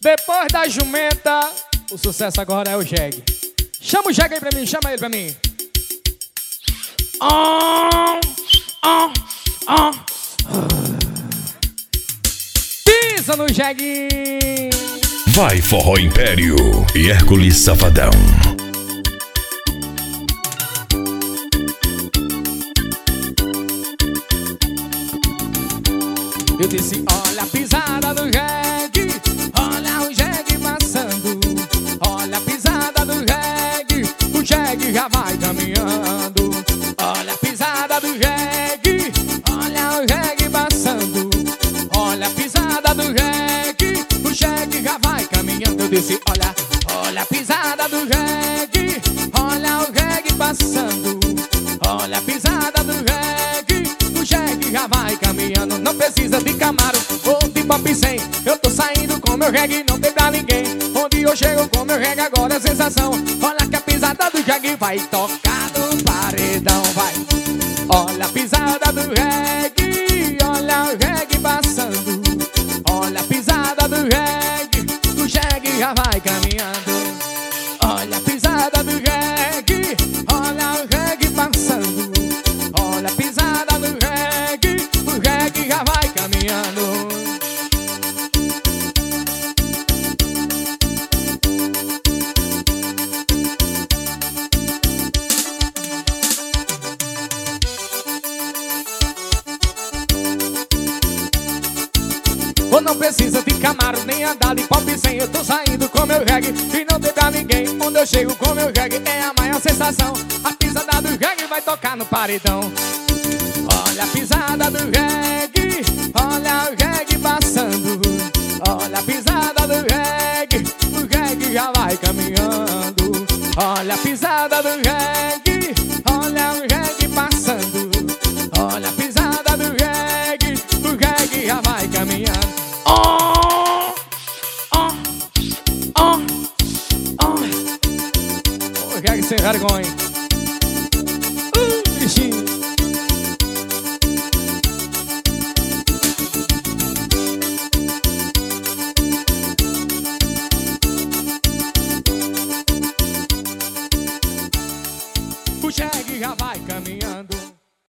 Depois da jumenta, o sucesso agora é o jegue. Chama o jegue aí pra mim, chama ele pra mim. Pisa no jegue. Vai Forró Império e Hércules Safadão. Eu disse, olha a pisada do reggae, olha o jegue passando. Olha a pisada do reggae, o jegue já vai caminhando. Olha a pisada do reggae, olha o reggae passando. Olha a pisada do reggae, o jegue já vai caminhando. Eu disse, olha a pisada do reggae, olha o reggae passando. Olha a pisada do reggae, o jegue já vai caminhando. Não precisa de Camaro ou de Pop 100. Eu tô saindo com meu reggae, não tem pra ninguém. Onde eu chego com meu reggae agora é sensação. Olha que a pisada do reggae vai tocar no paredão, vai. Olha a pisada do reggae, olha o reggae passando. Olha a pisada do reggae, o reggae já vai caminhando. Olha a pisada do reggae, olha o reggae passando. Olha a pisada do reggae, o reggae já vai caminhando. Ou não precisa de Camaro, nem andar de Pop 100. Eu tô saindo com meu reggae e não tem pra ninguém. Onde eu chego com meu reggae é a maior sensação. A pisada do reggae vai tocar no paredão. Olha a pisada do reggae, olha o reggae passando. Olha a pisada do reggae, o reggae já vai caminhando. Olha a pisada do reggae, olha o reggae passando. Olha a pisada do reggae, o reggae já vai caminhando. O reggae sem vergonha. Bichinho.